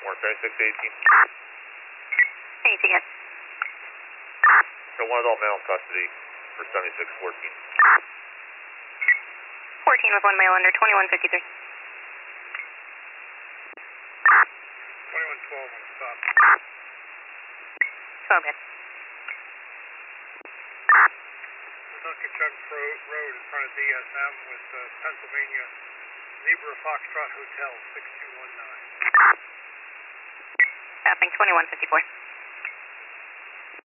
more. 7618. Thanks again. So one adult male in custody for 7614. 14 with one male under 2153. 2112 on the stop. 12 good. Duncan Road in front of DSM with Pennsylvania Zebra Foxtrot Hotel 6219. Stopping 2154.